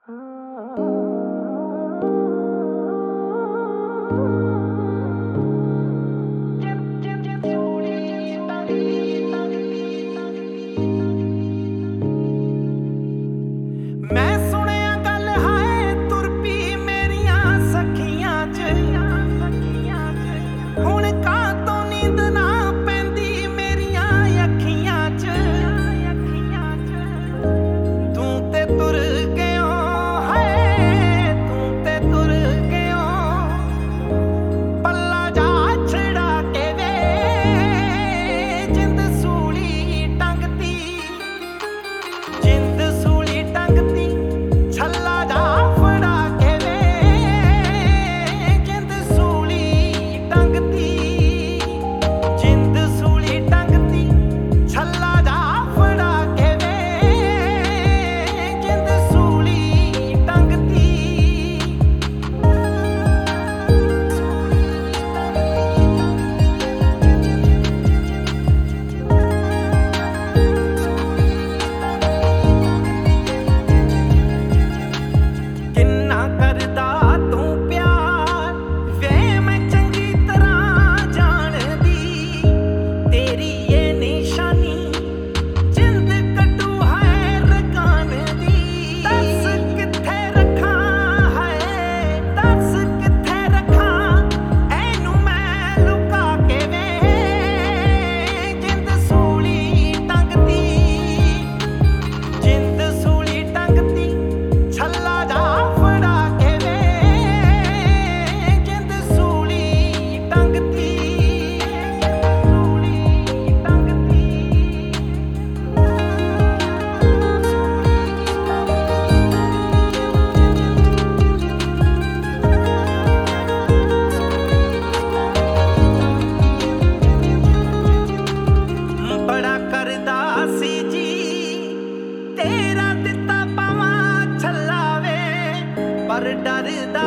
ਮੈਂ ਸੁਣਿਆ ਗੱਲ ਹਾਏ ਤੁਰ ਪਈ ਮੇਰੀਆਂ ਸਖੀਆਂ ਚ, ਹੁਣ ਕਾਹਤੋਂ ਨੀਂਦ ਨਾ ਪੈਂਦੀ ਮੇਰੀਆਂ ਅੱਖੀਆਂ ਚ। ਤੂੰ ਤੇ ਤੁਰ ਗਿਓ ਹਾਏ, ਤੂੰ ਤੇ ਤੁਰ ਗਿਓ, ਪੱਲਾ ਜਾ ਛੜਾ ਕੇ ਵੇ ਜਿੰਦ ਸੂਲੀ ਟੰਗਦੀ, ਜਿੰਦ ਸੂਲੀ ਟੰਗਦੀ, ਛੱਲਾ ਜਾ ਫੜਾ ਕੇ ਵੇ ਜਿੰਦ ਸੂਲੀ ਟੰਗਦੀ, ਜਿੰਦ ਸੂਲੀ ਟੰਗਦੀ, ਛੱਲਾ ਜਾ ਫੜਾ ਕੇ ਵੇ ਜਿੰਦ ਸੂਲੀ ਟੰਗਦੀ। ਕਿੰਨਾ ਕਰਦਾ ਤੂੰ ਪਿਆਰ ਵੇ ਮੈਂ ਚੰਗੀ ਤਰ੍ਹਾਂ ਜਾਣਦੀ, ਤੇਰੀ ਇਹ ਨਿਸ਼ਾਨੀ ਜਿੰਦ ਕੱਟੂ ਹੈ ਰਕਾਨ ਦੀ। ਦੱਸ ਕਿੱਥੇ ਰੱਖਾਂ ਹਾਏ, ਦੱਸ ਕਿੱਥੇ ਰੱਖਾਂ ਇਹਨੂੰ ਮੈਂ ਲੁਕਾ ਕੇ ਵੇ ਜਿੰਦ ਸੂਲੀ ਟੰਗਦੀ, ਜਿੰਦ ਸੂਲੀ ਟੰਗਦੀ, ਛੱਲਾ ਜਾ ਫੜਾ ਕੇ ਵੇ ਜਿੰਦ ਸੂਲੀ ਟੰਗਦੀ, ਸੂਲੀ ਟੰਗਦੀ। ਬੜਾ ਕਰਦਾ ਸੀ ਜੀ ਤੇਰਾ ਦਿੱਤਾ ਪਾਵਾਂ ਛੱਲਾ ਵੇ, ਪਰ ਡਰਦਾ